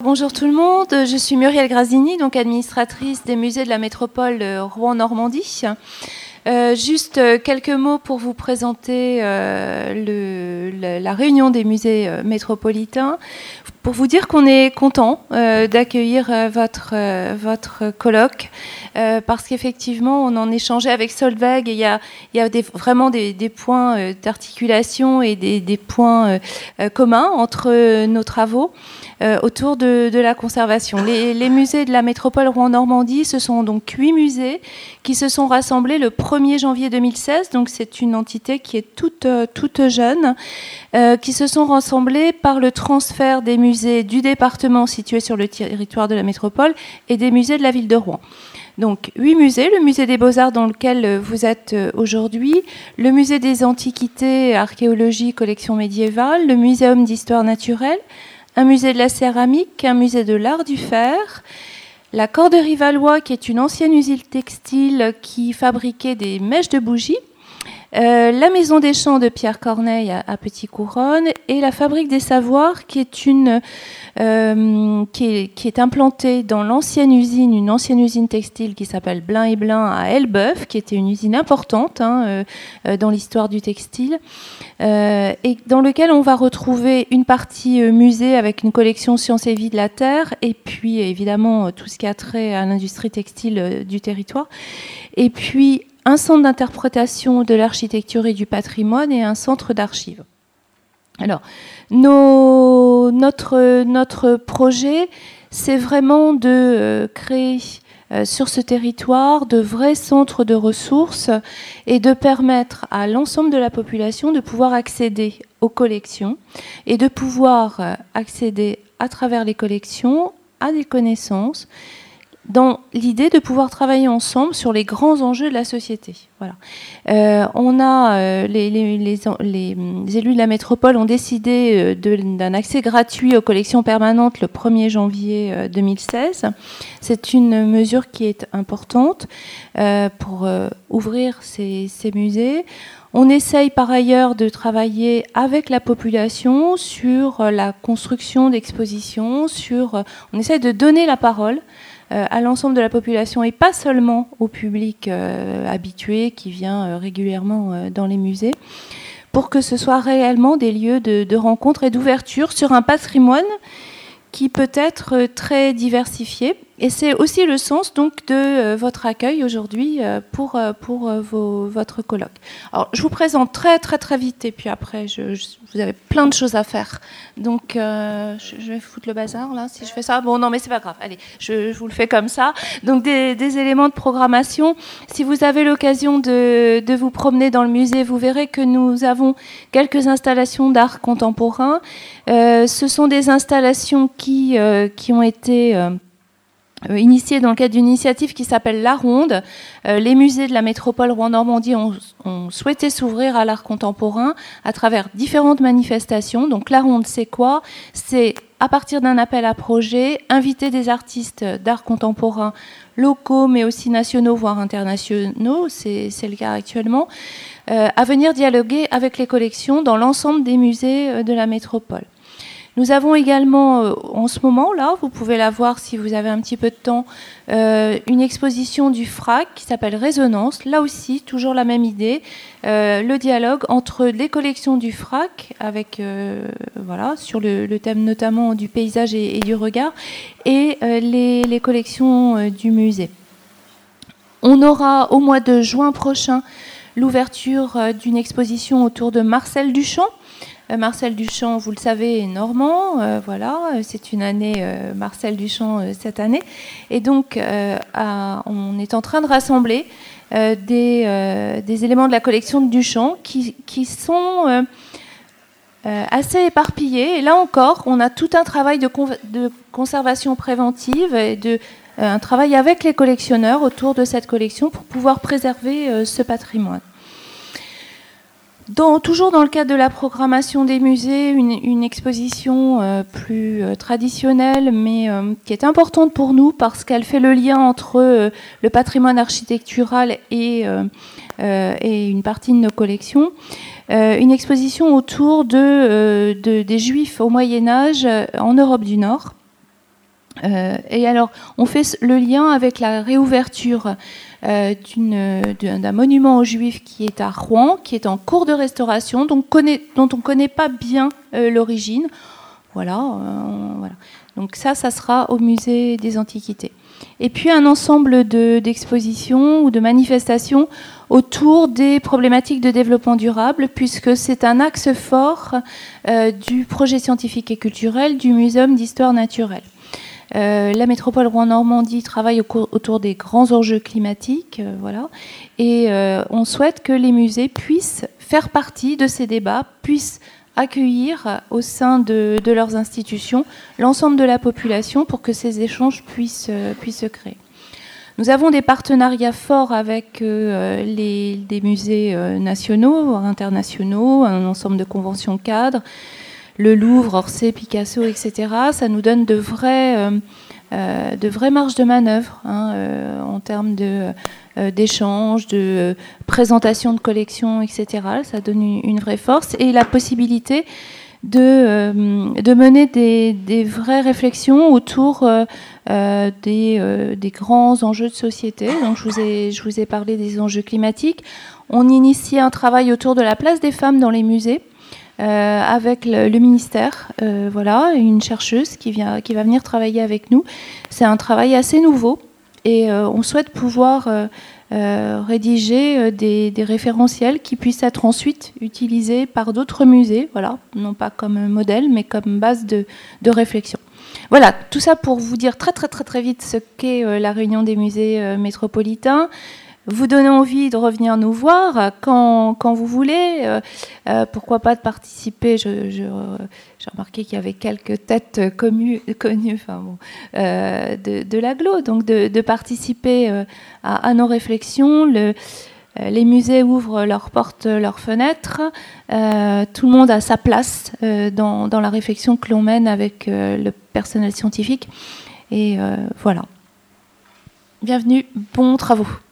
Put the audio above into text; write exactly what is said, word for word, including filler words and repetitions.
Bonjour tout le monde, je suis Muriel Grasini, donc administratrice des musées de la métropole Rouen-Normandie. Euh, juste quelques mots pour vous présenter euh, le, le, la réunion des musées euh, métropolitains, pour vous dire qu'on est content euh, d'accueillir euh, votre, euh, votre colloque, euh, parce qu'effectivement, on en échangeait avec Solveig et il y a, il y a des, vraiment des, des points euh, d'articulation et des, des points euh, communs entre euh, nos travaux. Euh, autour de, de la conservation. Les, les musées de la métropole Rouen-Normandie, ce sont donc huit musées qui se sont rassemblés le premier janvier deux mille seize, donc c'est une entité qui est toute, toute jeune, euh, qui se sont rassemblés par le transfert des musées du département situés sur le territoire de la métropole et des musées de la ville de Rouen. Donc, huit musées, le musée des Beaux-Arts dans lequel vous êtes aujourd'hui, le musée des Antiquités, Archéologie, Collection médiévale, le Muséum d'histoire naturelle, un musée de la céramique, un musée de l'art du fer, la Corderie Valois, qui est une ancienne usine textile qui fabriquait des mèches de bougies, euh, la Maison des Champs de Pierre Corneille à, à Petit-Couronne et la Fabrique des Savoirs, qui est, une, euh, qui est, qui est implantée dans l'ancienne usine, une ancienne usine textile qui s'appelle Blin et Blin à Elbeuf, qui était une usine importante hein, euh, dans l'histoire du textile. Euh, et dans lequel on va retrouver une partie euh, musée avec une collection Sciences et Vie de la Terre, et puis évidemment tout ce qui a trait à l'industrie textile euh, du territoire, et puis un centre d'interprétation de l'architecture et du patrimoine et un centre d'archives. Alors, nos, notre, notre projet, c'est vraiment de euh, créer Euh, sur ce territoire de vrais centres de ressources et de permettre à l'ensemble de la population de pouvoir accéder aux collections et de pouvoir euh, accéder à travers les collections à des connaissances dans l'idée de pouvoir travailler ensemble sur les grands enjeux de la société. Voilà. Euh, on a, euh, les, les, les, les élus de la métropole ont décidé euh, de, d'un accès gratuit aux collections permanentes le premier janvier euh, deux mille seize. C'est une mesure qui est importante euh, pour euh, ouvrir ces, ces musées. On essaye par ailleurs de travailler avec la population sur la construction d'expositions, sur, on essaye de donner la parole Euh, à l'ensemble de la population et pas seulement au public euh, habitué qui vient euh, régulièrement euh, dans les musées, pour que ce soit réellement des lieux de, de rencontre et d'ouverture sur un patrimoine qui peut être très diversifié. Et c'est aussi le sens donc de euh, votre accueil aujourd'hui euh, pour, euh, pour euh, vos, votre colloque. Alors, je vous présente très très très vite et puis après, je, je, vous avez plein de choses à faire. Donc, euh, je, je vais foutre le bazar là si je fais ça. Bon, non, mais c'est pas grave. Allez, je, je vous le fais comme ça. Donc, des, des éléments de programmation. Si vous avez l'occasion de, de vous promener dans le musée, vous verrez que nous avons quelques installations d'art contemporain. Euh, ce sont des installations qui, euh, qui ont été euh, initiée dans le cadre d'une initiative qui s'appelle La Ronde. Euh, les musées de la métropole Rouen-Normandie ont, ont souhaité s'ouvrir à l'art contemporain à travers différentes manifestations. Donc La Ronde, c'est quoi ? C'est à partir d'un appel à projet, inviter des artistes d'art contemporain locaux, mais aussi nationaux, voire internationaux, c'est, c'est le cas actuellement, euh, à venir dialoguer avec les collections dans l'ensemble des musées de la métropole. Nous avons également, euh, en ce moment, là, vous pouvez la voir si vous avez un petit peu de temps, euh, une exposition du F R A C qui s'appelle Résonance. Là aussi, toujours la même idée, euh, le dialogue entre les collections du F R A C, avec, euh, voilà, sur le, le thème notamment du paysage et, et du regard, et euh, les, les collections euh, du musée. On aura au mois de juin prochain l'ouverture euh, d'une exposition autour de Marcel Duchamp. Marcel Duchamp, vous le savez, est normand. Euh, voilà, c'est une année euh, Marcel Duchamp euh, cette année. Et donc, euh, à, on est en train de rassembler euh, des, euh, des éléments de la collection de Duchamp qui, qui sont euh, euh, assez éparpillés. Et là encore, on a tout un travail de, con- de conservation préventive et de, euh, un travail avec les collectionneurs autour de cette collection pour pouvoir préserver euh, ce patrimoine. Dans, toujours dans le cadre de la programmation des musées, une, une exposition euh, plus euh, traditionnelle, mais euh, qui est importante pour nous parce qu'elle fait le lien entre euh, le patrimoine architectural et, euh, euh, et une partie de nos collections. Euh, une exposition autour de, euh, de, des Juifs au Moyen-Âge en Europe du Nord. Euh, et alors, on fait le lien avec la réouverture euh, d'un monument aux Juifs qui est à Rouen, qui est en cours de restauration, donc connaît, dont on ne connaît pas bien euh, l'origine. Voilà, euh, voilà. Donc ça, ça sera au musée des Antiquités. Et puis un ensemble de, d'expositions ou de manifestations autour des problématiques de développement durable, puisque c'est un axe fort euh, du projet scientifique et culturel du Muséum d'histoire naturelle. Euh, la métropole Rouen-Normandie travaille au, autour des grands enjeux climatiques, euh, voilà, et euh, on souhaite que les musées puissent faire partie de ces débats, puissent accueillir au sein de, de leurs institutions l'ensemble de la population pour que ces échanges puissent, euh, puissent se créer. Nous avons des partenariats forts avec euh, les, des musées euh, nationaux, voire internationaux, un ensemble de conventions cadres, le Louvre, Orsay, Picasso, et cetera. Ça nous donne de vraies, euh, euh, de vraies marges de manœuvre hein, euh, en termes de, euh, d'échanges, de euh, présentation de collections, et cetera. Ça donne une, une vraie force et la possibilité de, euh, de mener des, des vraies réflexions autour euh, euh, des, euh, des grands enjeux de société. Donc, je vous ai, je vous ai parlé des enjeux climatiques. On initie un travail autour de la place des femmes dans les musées. Euh, avec le, le ministère, euh, voilà, une chercheuse qui, vient, qui va venir travailler avec nous. C'est un travail assez nouveau et euh, on souhaite pouvoir euh, euh, rédiger euh, des, des référentiels qui puissent être ensuite utilisés par d'autres musées, voilà, non pas comme modèle, mais comme base de, de réflexion. Voilà, tout ça pour vous dire très très très très vite ce qu'est euh, la réunion des musées euh, métropolitains. Vous donner envie de revenir nous voir quand, quand vous voulez. Euh, euh, pourquoi pas de participer. Je, je, euh, j'ai remarqué qu'il y avait quelques têtes connues, connues enfin bon, euh, de, de l'agglo. Donc de, de participer euh, à, à nos réflexions. Le, euh, les musées ouvrent leurs portes, leurs fenêtres. Euh, tout le monde a sa place euh, dans, dans la réflexion que l'on mène avec euh, le personnel scientifique. Et euh, voilà. Bienvenue, bons travaux.